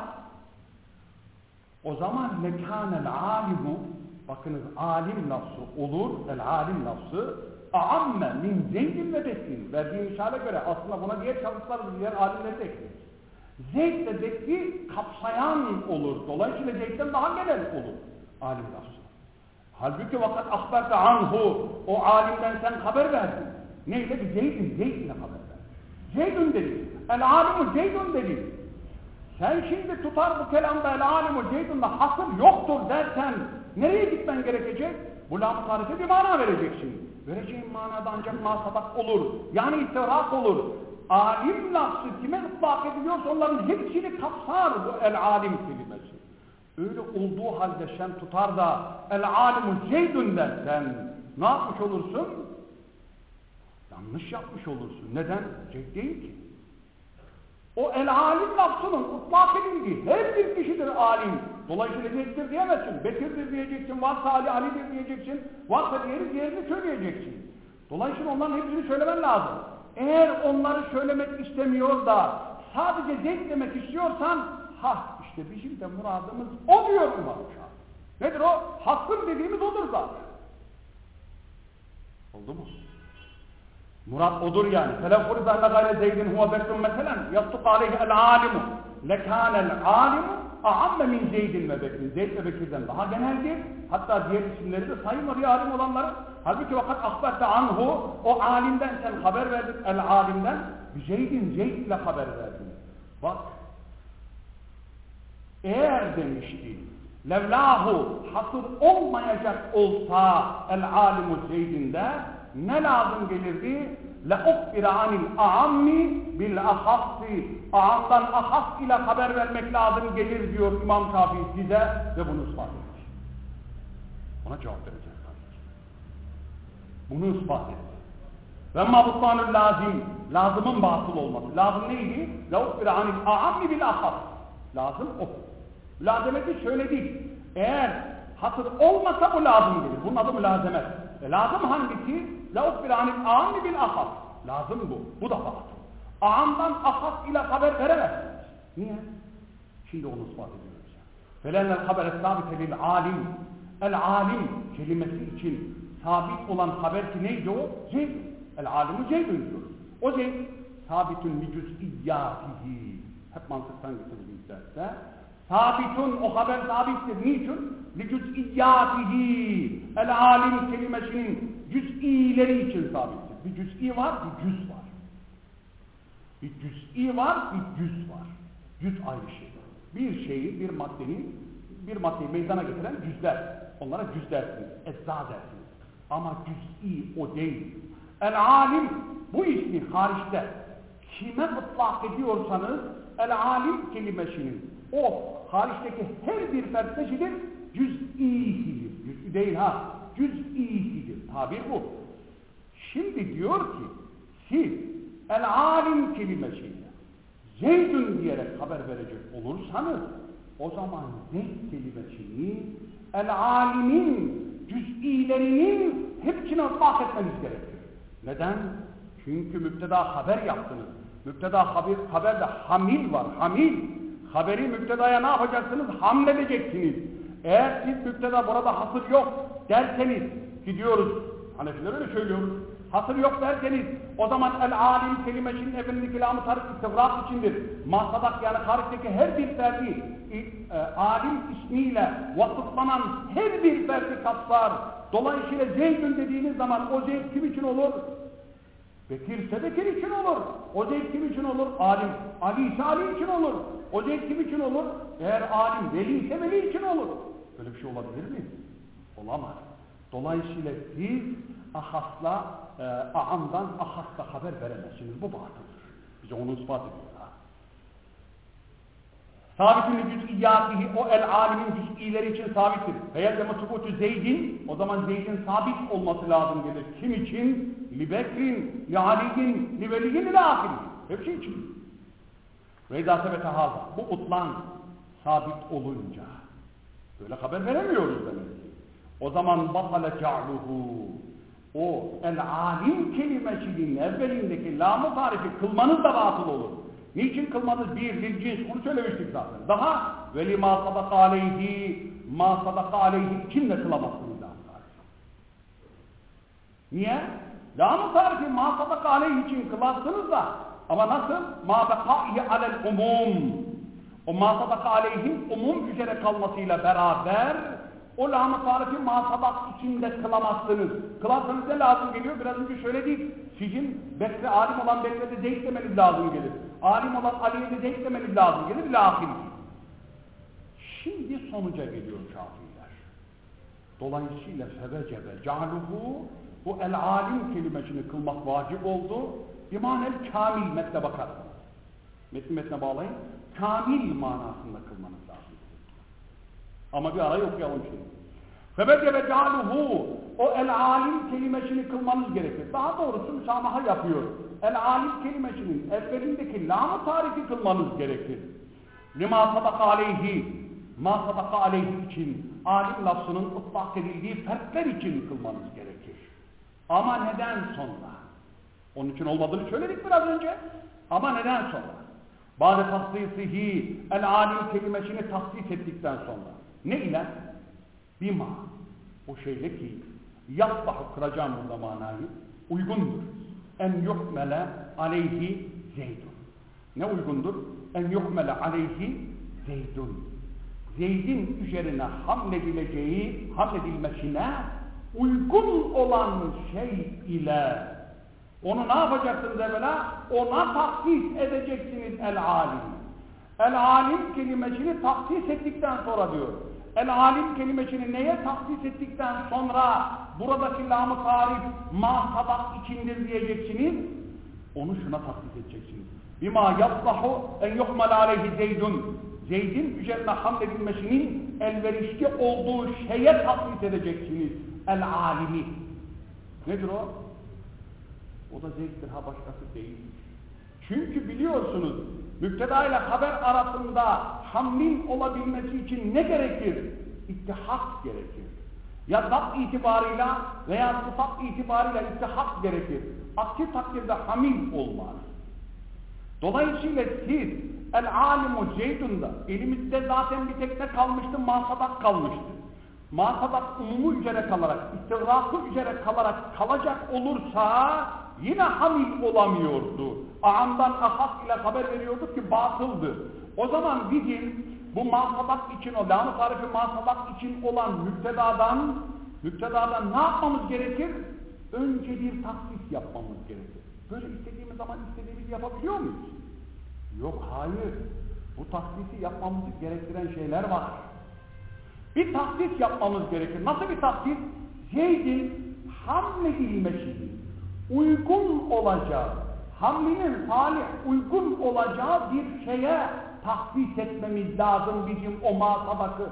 O zaman مَكَانَ الْعَالِمُ bakınız alim lafzı olur, el-alim lafzı a'amme min Zeyd'in ve Bekir'in verdiği misale göre aslında buna diğer şahısları, diğer alimleri de ekleriz. Zeyd de Bekir kapsayan olur. Dolayısıyla Zeyd'den daha genel olur alim lafzı. Halbuki vakat ahberte anhu o alimden sen haber verdin. Neyle? Bir Zeyd'in, Zeyd'ine haber verdin. Zeyd'ün dedi. El-alimu Zeyd'ün dedi. Sen şimdi tutar bu kelamda el-alimu Zeyd'ünle hasır yoktur dersen nereye gitmen gerekecek? Bu lam-ı tarife bir mana vereceksin. Vereceğin manada ancak masadak olur. Yani istihrak olur. Alim lafzı kime ıtlak ediliyorsa onların hepsini kapsar bu el-alim kelimesi. Öyle olduğu halde sen tutar da el-alimu Zeydün dersen ne yapmış olursun? Yanlış yapmış olursun. Neden? Zeyd değil ki. O el-alim lafzının ıtlak edildiği her bir kişidir alim. Dolayısıyla Zeyd'dir diyemezsin. Bekir'dir diyeceksin, varsa Ali, Ali'dir diyeceksin, varsa diğeri diğerini söyleyeceksin. Dolayısıyla onların hepsini söylemen lazım. Eğer onları söylemek istemiyor da sadece Zeyd demek istiyorsan ha işte bizim de muradımız o diyor İmam Şafii. Nedir o? Hakkın dediğimiz odur zaten. Oldu mu? Murat odur yani. فَلَوْ فُرِضَ اَنَّ غَيْرَ زَيْدٍ هُوَ بَكْرٌ مَثَلًا يَصْدُقُ عَلَيْهِ الْعَالِمُ لَكَانَ الْعَالِمُ اَعَمَّ مِنْ زَيْدٍ ve Bekir. Zeyd ve Bekir'den daha geneldir. Hatta diğer isimleri de sayılır ya alim olanları. Halbuki vakat akbette anhu, o alimden sen haber verdin, el alimden. Zeyd'in Zeyd ile haber verdin. Bak, eğer demişti, levlahu hasır olmayacak olsa el alimu Zeyd'inde ne lazım gelirdi? لَاُخْبِرَ عَنِ الْاَعَمِّ بِالْاَحَصِّ Ağamdan ahas ile haber vermek lazım gelir diyor İmam Şafii size ve bunu ispat etti. Ona cevap vereceğiz tabii ki. Bunu ispat etti. وَمَّا بُطْلَانُ lazım, lazımın batıl olması. Lazım neydi? لَاُخْبِرَ عَنِ الْاَعَمِّ بِالْاَحَصِّ Lazım o. Mülazemeti şöyle değil. Eğer hasır olmasa bu lazım gelir. Bunun adı mülazemet. E lazım hangisi? لَاُخْبِرَ عَنِ الْاَعَمِّ بِالْاَحَصِّ Lazım bu. Bu da batıl. Ağamdan ahas ile haber veremezsiniz. Niye? Şimdi onu ispat ediyoruz. فَلَنَّ الْخَبَرَ الثَّابِتَ لِلْعَالِمِ El-alim kelimesi için sabit olan haber ki neydi o? Zeyd. El-alimu Zeyd'ün diyoruz. O Zeyd sabitun li cüz'iyyâtihi. Hep mantıktan getirdiğimiz derste. Sabitun, o haber sabittir. Niçin? Li cüz'iyyâtihi. El-alim kelimesinin cüz'ileri için sabittir. Bir cüz'i var, bir cüz var. Bir cüz'i var, bir cüz var. Cüz ayrı şey. Bir şeyi, bir maddenin, bir maddeyi meydana getiren cüzler. Onlara cüz dersiniz, ecza dersiniz. Ama cüz'i o değil. El-alim, bu ismi hariçte kime mutlak ediyorsanız, el-alim kelimesinin o hariçteki her bir fert neşidir? Cüz'ihidir. Cüz'i değil ha, cüz'ihidir. Tabir bu. Şimdi diyor ki, siz el-alim kelimesiyle Zeydün diyerek haber verecek olursanız, o zaman Zeyd kelimesini el-alimin cüz'ilerinin hepsine ıtlak etmeniz gerekir. Neden? Çünkü müpteda haber yaptınız. Müpteda haber, haberde hamil var, hamil. Haberi müptedaya ne yapacaksınız? Hamledeceksiniz. Eğer siz müpteda burada hasır yok derseniz, gidiyoruz, Hanefiler öyle söylüyoruz. Hasır yok derseniz, o zaman el-alim kelimesinin efendiki lam-ı tarif istigrak içindir. Masadak yani hariçteki her bir ferdi, e, alim ismiyle vasıflanan her bir ferdi kapsar. Dolayısıyla Zeyd'ün dediğiniz zaman o Zeyd kim için olur? Bekir ise Bekir için olur. O Zeyd kim için olur? Alim. Ali ise Ali için olur. O Zeyd kim için olur? Eğer alim, veli ise veli için olur. Böyle bir şey olabilir mi? Olamaz. Dolayısıyla siz ahasla, e, ağamdan ahasla haber veremezsiniz. Bu batıldır. Bize onu ispat ediyor. Sabitün cüz'iyyâtihi, o el-alimin cüz'ileri için sabittir. Feyelleme subutu Zeyd'in, o zaman Zeyd'in sabit olması lazım gelir. Kim için? Li Bekrin, li Ali'in, li Veli'in, li Ahirin. Hepsi için. Ve izâ sebete hâzâ. Bu utlan sabit olunca böyle haber veremiyoruz demek ki. O zaman batale ca'luhu, o el-alim kelimesinin evvelindeki lam-ı tarifi kılmanız da batıl olur. Niçin kılmanız? Bir, lil cins, onu söylemiştik zaten. Daha veli ma sadaka aleyhi, ma sadaka aleyhi kimle kılamazsınız lam-ı tarifi? Niye? Lam-ı tarifi ma sadaka aleyhi için kılarsınız da, ama nasıl? Ma bekâihi alel umum. O ma sadaka aleyhin umum üzere kalmasıyla beraber, o lam-ı tarifi masadak içinde kılamazsınız. Kılarsanız ne lazım geliyor? Biraz önce söyledik. Sizin Bekre, alim olan Bekre'de Zeyd demeniz lazım gelir. Alim olan Ali'ye de Zeyd demeniz lazım gelir. Lahir. Şimdi sonuca geliyor Şafiiler. Dolayısıyla fevecebe ca'luhu, bu el-alim kelimesini kılmak vacip oldu. İmanel kamil metne bakar. Metni metne bağlayın. Kamil manasında kılmanız lazım. Ama bir arayı okuyalım şimdi. Febece cealuhu, o el-alim kelimesini kılmanız gerekir. Daha doğrusu müsamaha yapıyor. El-alim kelimesinin evvelindeki lam-ı tarifi kılmanız gerekir. Lima sadaka aleyhi, ma sadaka aleyhi için, alim lafzının ıtlak edildiği fertler için kılmanız gerekir. Ama neden sonra? Onun için olmadığını söyledik biraz önce. Ama neden sonra? Bazı tasdisihi, el-alim kelimesini tasdik ettikten sonra. Ne ile? Bima. O şeyle ki, yasbahu, kıracağım burada manayı, uygundur. en yuhmele aleyhi Zeydun. Ne uygundur? En yuhmele aleyhi Zeydun. Zeyd'in üzerine hamledileceği, hamledilmesine uygun olan şey ile onu ne yapacaksınız evvela? Ona taksis edeceksiniz el-alim. El-alim kelimesini taksis ettikten sonra diyor. El-alim kelimesini neye taksis ettikten sonra buradaki lam-ı tarif ma sabak içindir diyeceksiniz. Onu şuna taksis edeceksiniz. Bima yaslahu en yuhmal aleyhi Zeydun. Zeyd'in üzerine hamledilmesinin elverişli olduğu şeye taksis edeceksiniz. El-alimi. Nedir o? O da Zeyd'dir, ha başkası değil. Çünkü biliyorsunuz, müpteda ile haber arasında hamlin olabilmesi için ne gerekir? İttihak gerekir. Ya zat itibarıyla veya sıfat itibarıyla ittihak gerekir. Aksi takdirde hamil olmaz. Dolayısıyla siz el-alimu Zeydun'da elimizde zaten bir tek ne kalmıştı? Masadak kalmıştı. Masadak umumu üzere kalarak, istigrakı üzere kalarak kalacak olursa yine hamil olamıyordu. Ağamdan ahas ile haber veriyorduk ki batıldı. O zaman bizim bu masadak için o, lam-ı tarifi masadak için olan müptedadan, müptedadan ne yapmamız gerekir? Önce bir taksis yapmamız gerekir. Böyle istediğimiz zaman istediğimizi yapabiliyor muyuz? Yok, hayır. Bu taksisi yapmamızı gerektiren şeyler var. Bir taksis yapmamız gerekir. Nasıl bir taksis? Zeyd'in hamledilmesini uygun olacağı, hamlinin salih uygun olacağı bir şeye taksis etmemiz lazım bizim o masabakı.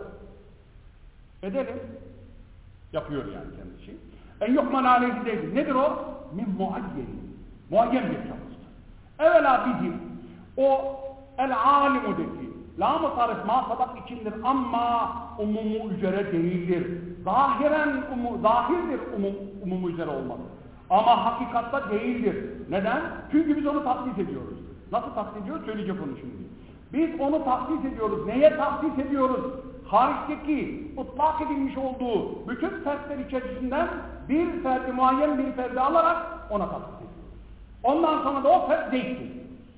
Edelim. Yapıyor yani kendisi. En yuhman aleyhi Zeydun. Nedir o? Min muayyen. Muayyen bir şahıstır. Evvela bizim o el-alimudeki lam-ı tarif masabak içindir ama umumu üzere değildir. Zahiren umu, zahirdir umum, umumu üzere olmalı. Ama hakikatta değildir. Neden? Çünkü biz onu taksis ediyoruz. Nasıl taksis ediyoruz? Söyleyeceğim onu şimdi. Biz onu taksis ediyoruz. Neye taksis ediyoruz? Hariçteki ıtlak edilmiş olduğu bütün fertler içerisinden bir ferdi, muayyen bir ferdi alarak ona taksis ediyoruz. Ondan sonra da o fert Zeyd'dir.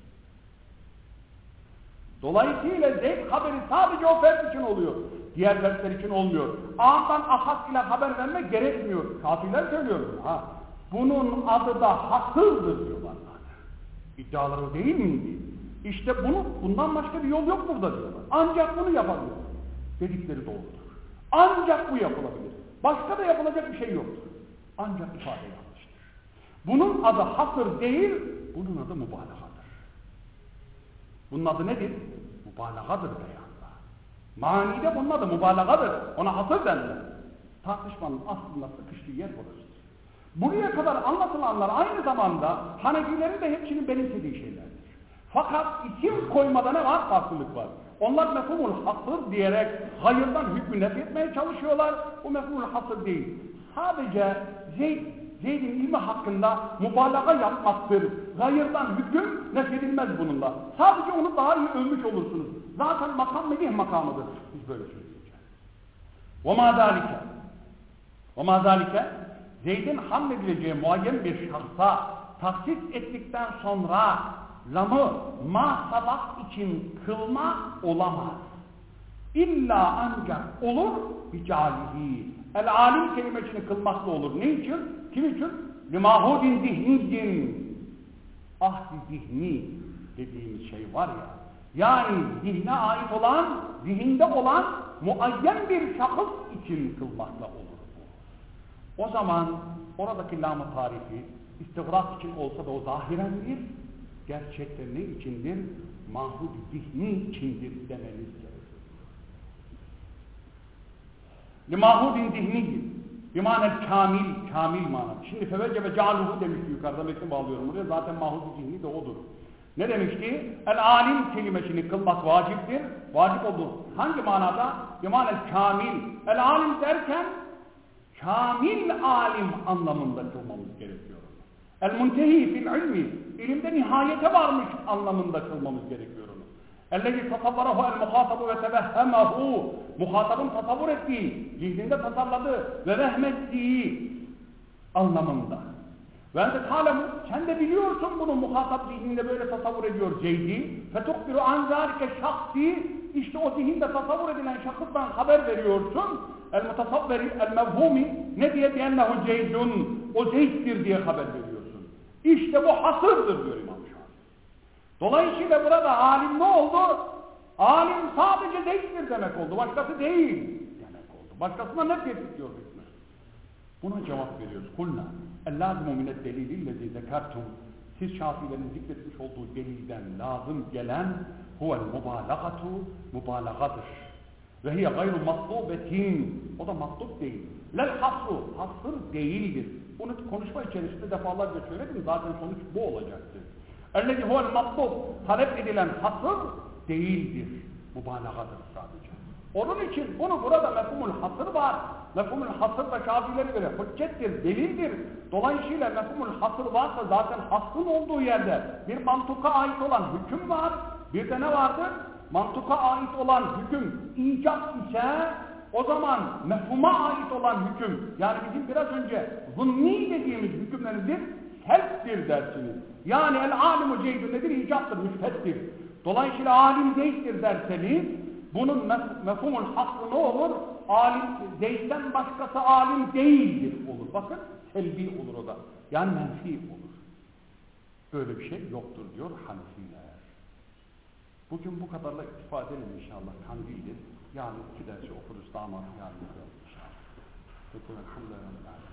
Dolayısıyla Zeyd haberi sadece o fert için oluyor. Diğer fertler için olmuyor. Ağından ahas ile haber vermek gerekmiyor. Kafirler söylüyor bunu. Ha. Bunun adı da hasırdır diyorlar. İddiaları değil miydi? İşte bunu, bundan başka bir yol yok burada diyorlar. Ancak bunu yapabilir. Dedikleri doğrudur. Ancak bu yapılabilir. Başka da yapılacak bir şey yoktur. Ancak ifade yanlıştır. Bunun adı hasır değil, bunun adı mübalağadır. Bunun adı nedir? Mübalağadır beyanda. Manide bunun adı mübalağadır. Ona hasır denir. Tartışmanın aslında sıkıştığı yer burasıdır. Buraya kadar anlatılanlar aynı zamanda Hanefilerin de hepsinin benimsediği şeylerdir. Fakat isim koymada ne var? Farklılık var. Onlar mefhumul hasır diyerek hayırdan hükmü nefretmeye çalışıyorlar. Bu mefhumul hasır değil. Sadece Zeyd, Zeyd'in ilmi hakkında mübalağa yapmaktır. Hayırdan hüküm nefredilmez bununla. Sadece onu daha iyi övmüş olursunuz. Zaten makam medih makamıdır. Biz böyle söyleyeceğiz. وَمَا ذَٰلِكَ وَمَا ذَٰلِكَ Zeyd'in hamledileceği muayyen bir şahsa taksis ettikten sonra lamı mahsabak için kılma olamaz. İlla ancak olur bicalihi. El-alim kelimesini kılmakla olur. Ne için? Kim için? Limahudin zihniyin. Ahdi zihni dediğimiz şey var ya. Yani zihne ait olan, zihinde olan muayyen bir şahıs için kılmakla olur. O zaman oradaki lam-ı tarifi istigrak için olsa da o zahirendir, gerçekten ne içindir? Mahud zihni içindir demeniz gerekir. Limahudin zihni bimanel kamil, kamil manası. Şimdi fevece ve cealuhu demişti yukarıda, metni bağlıyorum buraya. Zaten mahud zihni de odur. Ne demişti? El-alim kelimesini kılmak vaciptir. Vacip oldu. Hangi manada? Bimanel kamil. El-alim derken kamil alim anlamında kılmamız gerekiyor. El-muntehi fil ilmi, ilimde nihayete varmış anlamında kılmamız gerekiyor onu. El-lezi tasavvarahu el-muhatabu ve tevehhemahu, muhatabın tasavvur ettiği, zihninde tasarladığı ve vehmettiği anlamında. Ve ente talemu, sen de biliyorsun bunu, muhatap zihninde böyle tasavvur ediyor Zeyd'i. Fetukbiru an zâlike şahsi, işte o zihinde tasavvur edilen şahıstan haber veriyorsun. El mutasavveri, el mevhumi, ne diye diyennehu Zeyd'un, o Zeyd'dir diye haber veriyorsun. İşte bu hasırdır diyor İmam Şafii. Dolayısıyla burada alim ne oldu? Alim sadece Zeyd'dir demek oldu, başkası değil demek oldu. Başkasına ne tetkiliyor hükmü? Buna cevap veriyoruz. Kulna, el-lâzimu mined-delîlillezî zekertum. Siz Şafiilerin zikretmiş olduğu delilden lazım gelen huvel mübalağatu, mübalağadır. Ve hiye gayru matlubetin. O da matlub değil. Lel hasru, hasır değildir. Bunu konuşma içerisinde defalarca söyledim. Zaten sonuç bu olacaktır. Ellezî huvel matlub, talep edilen hasır değildir. Mübalağadır sadece. Onun için bunu burada mefhumul hasır var. Mefhumul hasır da Şafiilere göre hüccettir, delildir. Dolayısıyla mefhumul hasır varsa zaten hasrın olduğu yerde bir mantuka ait olan hüküm var. Bir de ne vardır? Mantuka ait olan hüküm icap ise o zaman mefhuma ait olan hüküm, yani bizim biraz önce zunni dediğimiz hükümleridir, selftir dersiniz. Yani el alimu zeydun nedir? İcaptır, müsfettir. Dolayısıyla alim zeyddir derseniz bunun mef mefhumul hakkı ne olur? Alim, Zeyd'den başkası alim değildir olur. Bakın, selbi olur o da. Yani menfi olur. Böyle bir şey yoktur diyor Hanefiler. Bugün bu kadarla iktifa edelim inşallah. Kandildir. Yani iki dersi okuruz damat yarın inşallah. Peki, elhamdülillah.